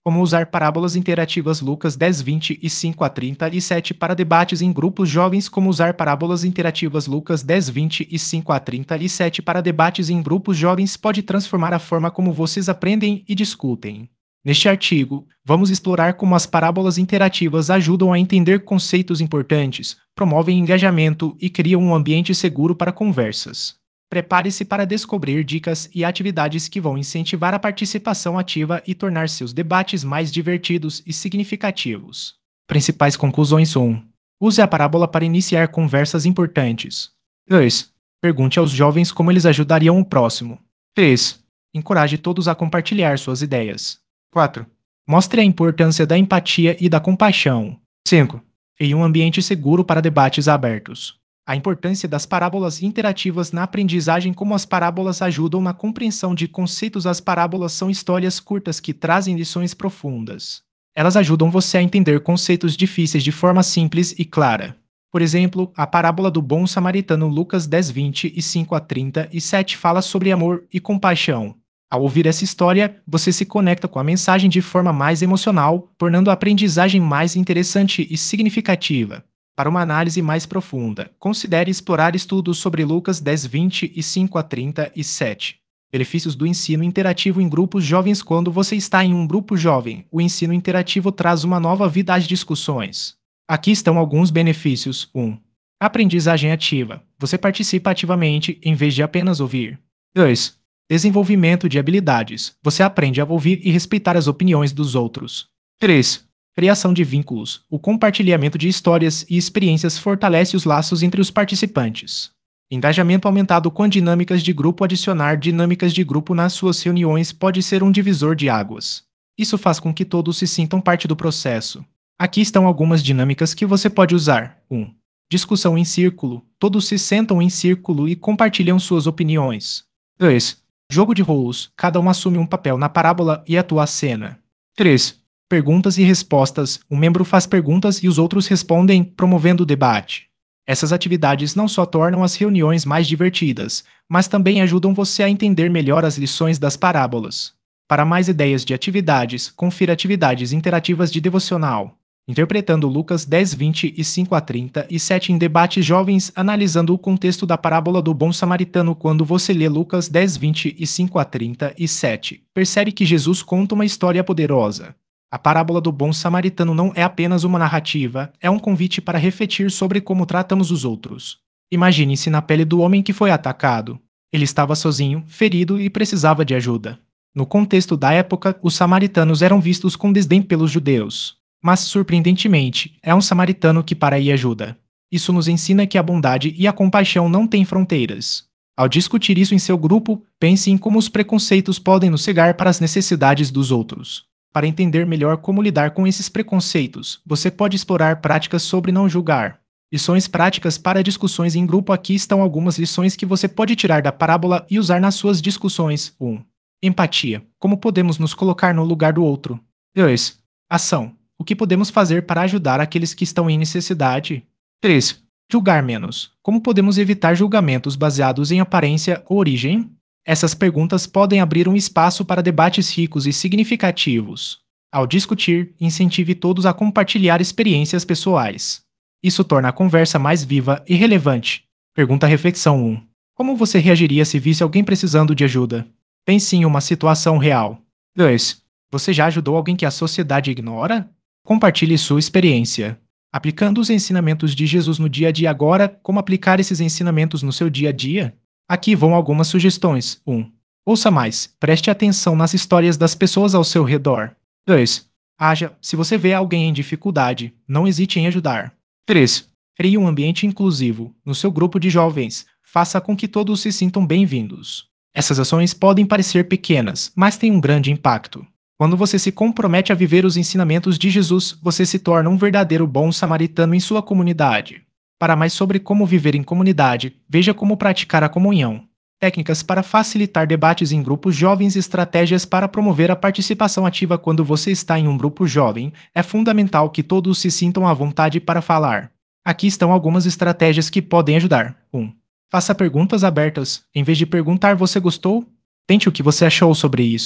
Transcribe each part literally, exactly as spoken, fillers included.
Como usar parábolas interativas Lucas dez, vinte e cinco a trinta e sete para debates em grupos jovens. Como usar parábolas interativas Lucas dez, vinte e cinco a trinta e sete para debates em grupos jovens pode transformar a forma como vocês aprendem e discutem. Neste artigo, vamos explorar como as parábolas interativas ajudam a entender conceitos importantes, promovem engajamento e criam um ambiente seguro para conversas. Prepare-se para descobrir dicas e atividades que vão incentivar a participação ativa e tornar seus debates mais divertidos e significativos. Principais conclusões: um. Use a parábola para iniciar conversas importantes. dois. Pergunte aos jovens como eles ajudariam o próximo. três. Encoraje todos a compartilhar suas ideias. quatro. Mostre a importância da empatia e da compaixão. cinco. Em um ambiente seguro para debates abertos. A importância das parábolas interativas na aprendizagem. Como as parábolas ajudam na compreensão de conceitos. As parábolas são histórias curtas que trazem lições profundas. Elas ajudam você a entender conceitos difíceis de forma simples e clara. Por exemplo, a parábola do bom samaritano Lucas dez, vinte e cinco a trinta e sete fala sobre amor e compaixão. Ao ouvir essa história, você se conecta com a mensagem de forma mais emocional, tornando a aprendizagem mais interessante e significativa. Para uma análise mais profunda, considere explorar estudos sobre Lucas dez, vinte e cinco a trinta e sete. Benefícios do ensino interativo em grupos jovens. Quando você está em um grupo jovem, o ensino interativo traz uma nova vida às discussões. Aqui estão alguns benefícios. um. Aprendizagem ativa. Você participa ativamente, em vez de apenas ouvir. dois. Desenvolvimento de habilidades. Você aprende a ouvir e respeitar as opiniões dos outros. três. Criação de vínculos. O compartilhamento de histórias e experiências fortalece os laços entre os participantes. Engajamento aumentado com dinâmicas de grupo. Adicionar dinâmicas de grupo nas suas reuniões pode ser um divisor de águas. Isso faz com que todos se sintam parte do processo. Aqui estão algumas dinâmicas que você pode usar. um. Discussão em círculo. Todos se sentam em círculo e compartilham suas opiniões. dois. Jogo de rolos. Cada um assume um papel na parábola e atua a cena. três. Perguntas e respostas. Um membro faz perguntas e os outros respondem, promovendo o debate. Essas atividades não só tornam as reuniões mais divertidas, mas também ajudam você a entender melhor as lições das parábolas. Para mais ideias de atividades, confira atividades interativas de devocional. Interpretando Lucas dez, vinte e cinco a trinta e sete em debates jovens. Analisando o contexto da parábola do bom samaritano. Quando você lê Lucas dez, vinte e cinco a trinta e sete, percebe que Jesus conta uma história poderosa. A parábola do bom samaritano não é apenas uma narrativa, é um convite para refletir sobre como tratamos os outros. Imagine-se na pele do homem que foi atacado. Ele estava sozinho, ferido e precisava de ajuda. No contexto da época, os samaritanos eram vistos com desdém pelos judeus. Mas, surpreendentemente, é um samaritano que para e ajuda. Isso nos ensina que a bondade e a compaixão não têm fronteiras. Ao discutir isso em seu grupo, pense em como os preconceitos podem nos cegar para as necessidades dos outros. Para entender melhor como lidar com esses preconceitos, você pode explorar práticas sobre não julgar. Lições práticas para discussões em grupo. Aqui estão algumas lições que você pode tirar da parábola e usar nas suas discussões. um. Empatia. Como podemos nos colocar no lugar do outro? dois. Ação. O que podemos fazer para ajudar aqueles que estão em necessidade? três. Julgar menos. Como podemos evitar julgamentos baseados em aparência ou origem? Essas perguntas podem abrir um espaço para debates ricos e significativos. Ao discutir, incentive todos a compartilhar experiências pessoais. Isso torna a conversa mais viva e relevante. Pergunta reflexão um. Como você reagiria se visse alguém precisando de ajuda? Pense em uma situação real. dois. Você já ajudou alguém que a sociedade ignora? Compartilhe sua experiência. Aplicando os ensinamentos de Jesus no dia a dia. Agora, como aplicar esses ensinamentos no seu dia a dia? Aqui vão algumas sugestões. um. Ouça mais. Preste atenção nas histórias das pessoas ao seu redor. dois. Haja. Se você vê alguém em dificuldade, não hesite em ajudar. três. Crie um ambiente inclusivo. No seu grupo de jovens, faça com que todos se sintam bem-vindos. Essas ações podem parecer pequenas, mas têm um grande impacto. Quando você se compromete a viver os ensinamentos de Jesus, você se torna um verdadeiro bom samaritano em sua comunidade. Para mais sobre como viver em comunidade, veja como praticar a comunhão. Técnicas para facilitar debates em grupos jovens. Estratégias para promover a participação ativa. Quando você está em um grupo jovem, é fundamental que todos se sintam à vontade para falar. Aqui estão algumas estratégias que podem ajudar. um. Faça perguntas abertas. Em vez de perguntar "você gostou?", tente o que você achou sobre isso.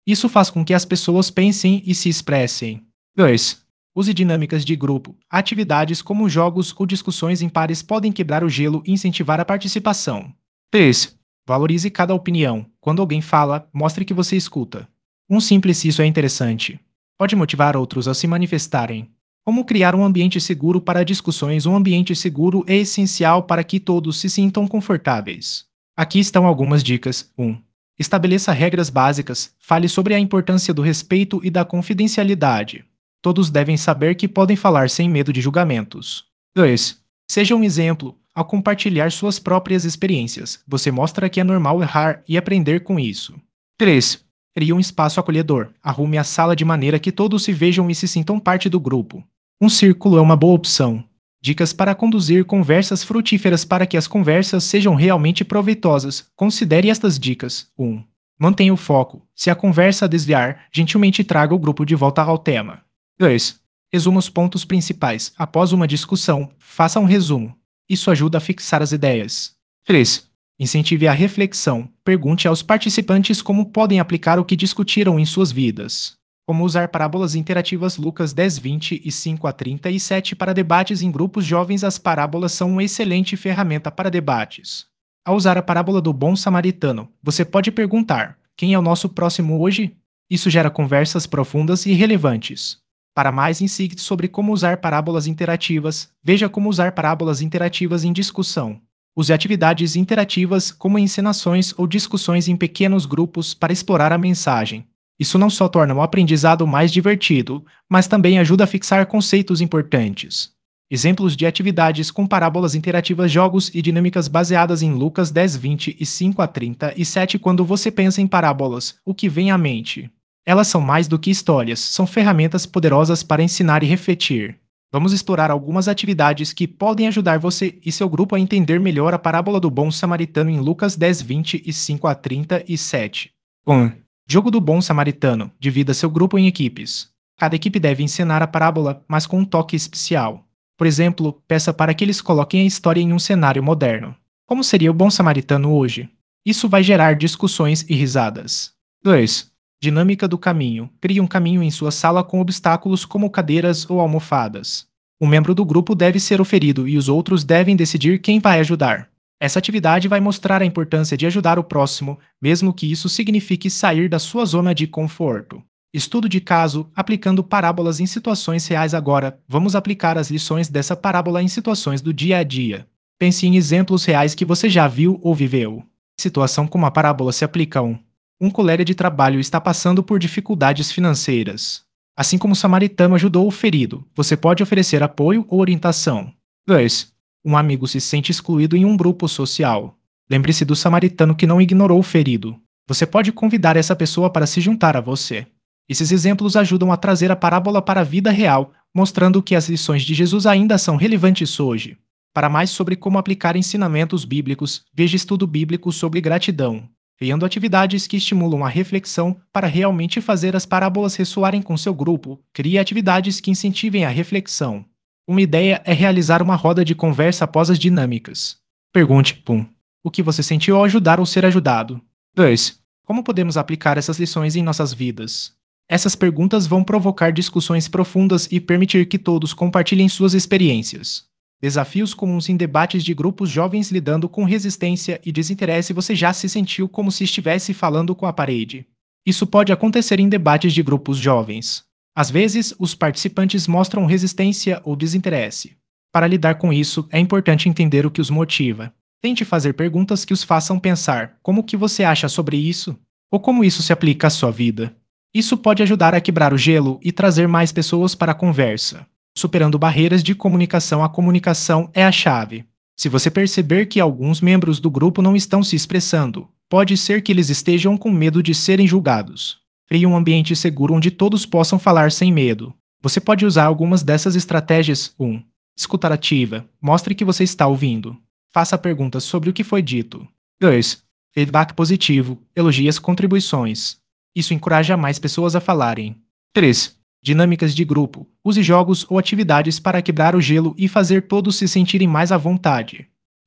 Isso faz com que as pessoas pensem e se expressem. dois. Use dinâmicas de grupo. Atividades como jogos ou discussões em pares podem quebrar o gelo e incentivar a participação. três. Valorize cada opinião. Quando alguém fala, mostre que você escuta. Um simples isso é interessante. Pode motivar outros a se manifestarem. Como criar um ambiente seguro para discussões? Um ambiente seguro é essencial para que todos se sintam confortáveis. Aqui estão algumas dicas. um. Estabeleça regras básicas. Fale sobre a importância do respeito e da confidencialidade. Todos devem saber que podem falar sem medo de julgamentos. dois. Seja um exemplo. Ao compartilhar suas próprias experiências, você mostra que é normal errar e aprender com isso. três. Crie um espaço acolhedor. Arrume a sala de maneira que todos se vejam e se sintam parte do grupo. Um círculo é uma boa opção. Dicas para conduzir conversas frutíferas. Para que as conversas sejam realmente proveitosas, considere estas dicas. um. Mantenha o foco. Se a conversa desviar, gentilmente traga o grupo de volta ao tema. dois. Resuma os pontos principais. Após uma discussão, faça um resumo. Isso ajuda a fixar as ideias. três. Incentive a reflexão. Pergunte aos participantes como podem aplicar o que discutiram em suas vidas. Como usar parábolas interativas. Lucas dez, vinte e cinco a trinta e sete para debates em grupos jovens. As parábolas são uma excelente ferramenta para debates. Ao usar a parábola do bom samaritano, você pode perguntar: quem é o nosso próximo hoje? Isso gera conversas profundas e relevantes. Para mais insights sobre como usar parábolas interativas, veja como usar parábolas interativas em discussão. Use atividades interativas, como encenações ou discussões em pequenos grupos, para explorar a mensagem. Isso não só torna o aprendizado mais divertido, mas também ajuda a fixar conceitos importantes. Exemplos de atividades com parábolas interativas: jogos e dinâmicas baseadas em Lucas dez, vinte e cinco a trinta e sete. Quando você pensa em parábolas, o que vem à mente? Elas são mais do que histórias, são ferramentas poderosas para ensinar e refletir. Vamos explorar algumas atividades que podem ajudar você e seu grupo a entender melhor a parábola do bom samaritano em Lucas dez, vinte e cinco a trinta e sete. um. Jogo do bom samaritano. Divida seu grupo em equipes. Cada equipe deve encenar a parábola, mas com um toque especial. Por exemplo, peça para que eles coloquem a história em um cenário moderno. Como seria o bom samaritano hoje? Isso vai gerar discussões e risadas. dois. Dinâmica do caminho. Crie um caminho em sua sala com obstáculos como cadeiras ou almofadas. Um membro do grupo deve ser o ferido e os outros devem decidir quem vai ajudar. Essa atividade vai mostrar a importância de ajudar o próximo, mesmo que isso signifique sair da sua zona de conforto. Estudo de caso, aplicando parábolas em situações reais. Agora, vamos aplicar as lições dessa parábola em situações do dia a dia. Pense em exemplos reais que você já viu ou viveu. Situação como a parábola se aplica a um. Um colega de trabalho está passando por dificuldades financeiras. Assim como o samaritano ajudou o ferido, você pode oferecer apoio ou orientação. dois. Um amigo se sente excluído em um grupo social. Lembre-se do samaritano que não ignorou o ferido. Você pode convidar essa pessoa para se juntar a você. Esses exemplos ajudam a trazer a parábola para a vida real, mostrando que as lições de Jesus ainda são relevantes hoje. Para mais sobre como aplicar ensinamentos bíblicos, veja estudo bíblico sobre gratidão. Criando atividades que estimulam a reflexão para realmente fazer as parábolas ressoarem com seu grupo, crie atividades que incentivem a reflexão. Uma ideia é realizar uma roda de conversa após as dinâmicas. Pergunte: um. O que você sentiu ao ajudar ou ser ajudado? dois. Como podemos aplicar essas lições em nossas vidas? Essas perguntas vão provocar discussões profundas e permitir que todos compartilhem suas experiências. Desafios comuns em debates de grupos jovens. Lidando com resistência e desinteresse. Você já se sentiu como se estivesse falando com a parede? Isso pode acontecer em debates de grupos jovens. Às vezes, os participantes mostram resistência ou desinteresse. Para lidar com isso, é importante entender o que os motiva. Tente fazer perguntas que os façam pensar: como que você acha sobre isso? Ou como isso se aplica à sua vida? Isso pode ajudar a quebrar o gelo e trazer mais pessoas para a conversa. Superando barreiras de comunicação. A comunicação é a chave. Se você perceber que alguns membros do grupo não estão se expressando, pode ser que eles estejam com medo de serem julgados. Crie um ambiente seguro onde todos possam falar sem medo. Você pode usar algumas dessas estratégias. um. Escuta ativa. Mostre que você está ouvindo. Faça perguntas sobre o que foi dito. dois. Feedback positivo. Elogie as contribuições. Isso encoraja mais pessoas a falarem. três. Dinâmicas de grupo. Use jogos ou atividades para quebrar o gelo e fazer todos se sentirem mais à vontade.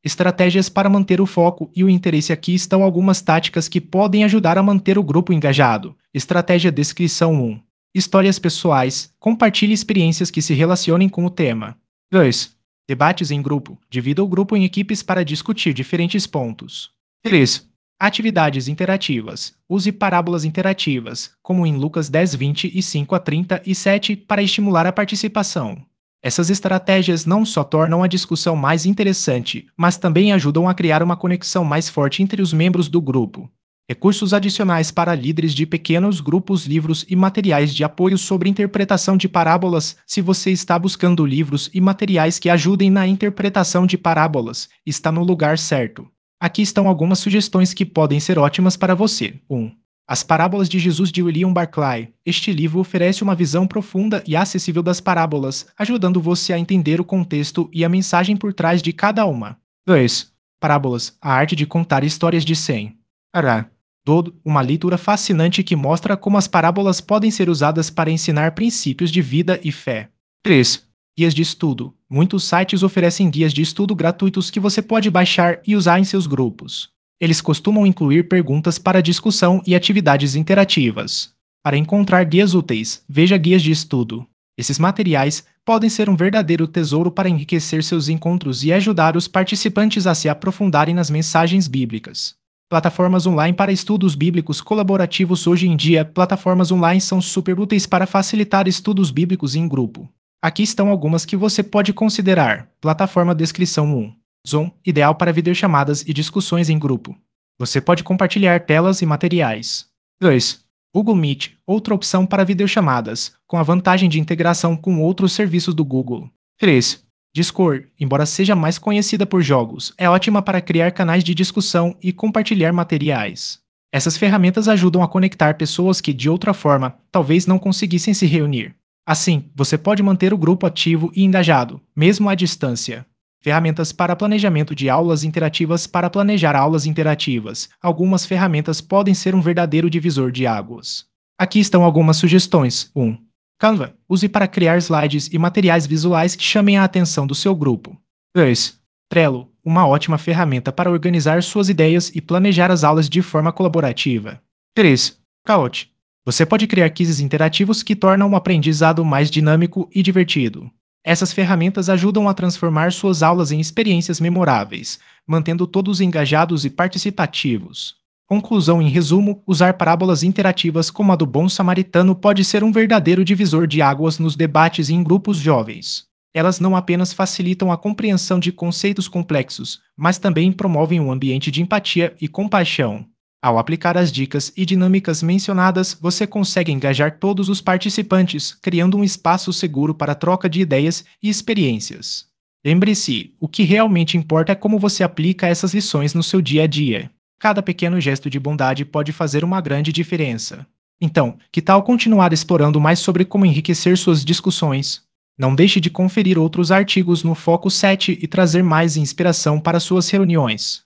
Estratégias para manter o foco e o interesse. Aqui estão algumas táticas que podem ajudar a manter o grupo engajado. Estratégia Descrição um. Histórias pessoais. Compartilhe experiências que se relacionem com o tema. dois. Debates em grupo. Divida o grupo em equipes para discutir diferentes pontos. três. Atividades interativas. Use parábolas interativas, como em Lucas dez, vinte e cinco a trinta e sete, para estimular a participação. Essas estratégias não só tornam a discussão mais interessante, mas também ajudam a criar uma conexão mais forte entre os membros do grupo. Recursos adicionais para líderes de pequenos grupos. Livros e materiais de apoio sobre interpretação de parábolas. Se você está buscando livros e materiais que ajudem na interpretação de parábolas, está no lugar certo. Aqui estão algumas sugestões que podem ser ótimas para você. um. As Parábolas de Jesus, de William Barclay. Este livro oferece uma visão profunda e acessível das parábolas, ajudando você a entender o contexto e a mensagem por trás de cada uma. dois. Parábolas, a arte de contar histórias de Sam Harris. Todo, uma leitura fascinante que mostra como as parábolas podem ser usadas para ensinar princípios de vida e fé. três. Guias de estudo. Muitos sites oferecem guias de estudo gratuitos que você pode baixar e usar em seus grupos. Eles costumam incluir perguntas para discussão e atividades interativas. Para encontrar guias úteis, veja guias de estudo. Esses materiais podem ser um verdadeiro tesouro para enriquecer seus encontros e ajudar os participantes a se aprofundarem nas mensagens bíblicas. Plataformas online para estudos bíblicos colaborativos. Hoje em dia, plataformas online são super úteis para facilitar estudos bíblicos em grupo. Aqui estão algumas que você pode considerar. Plataforma Descrição um. Zoom, ideal para videochamadas e discussões em grupo. Você pode compartilhar telas e materiais. dois. Google Meet, outra opção para videochamadas, com a vantagem de integração com outros serviços do Google. três. Discord, embora seja mais conhecida por jogos, é ótima para criar canais de discussão e compartilhar materiais. Essas ferramentas ajudam a conectar pessoas que, de outra forma, talvez não conseguissem se reunir. Assim, você pode manter o grupo ativo e engajado, mesmo à distância. Ferramentas para planejamento de aulas interativas. Para planejar aulas interativas, algumas ferramentas podem ser um verdadeiro divisor de águas. Aqui estão algumas sugestões. um. Canva. Use para criar slides e materiais visuais que chamem a atenção do seu grupo. dois. Trello. Uma ótima ferramenta para organizar suas ideias e planejar as aulas de forma colaborativa. três. Kahoot. Você pode criar quizzes interativos que tornam o aprendizado mais dinâmico e divertido. Essas ferramentas ajudam a transformar suas aulas em experiências memoráveis, mantendo todos engajados e participativos. Conclusão: em resumo, usar parábolas interativas como a do Bom Samaritano pode ser um verdadeiro divisor de águas nos debates em grupos jovens. Elas não apenas facilitam a compreensão de conceitos complexos, mas também promovem um ambiente de empatia e compaixão. Ao aplicar as dicas e dinâmicas mencionadas, você consegue engajar todos os participantes, criando um espaço seguro para a troca de ideias e experiências. Lembre-se, o que realmente importa é como você aplica essas lições no seu dia a dia. Cada pequeno gesto de bondade pode fazer uma grande diferença. Então, que tal continuar explorando mais sobre como enriquecer suas discussões? Não deixe de conferir outros artigos no Foco sete e trazer mais inspiração para suas reuniões.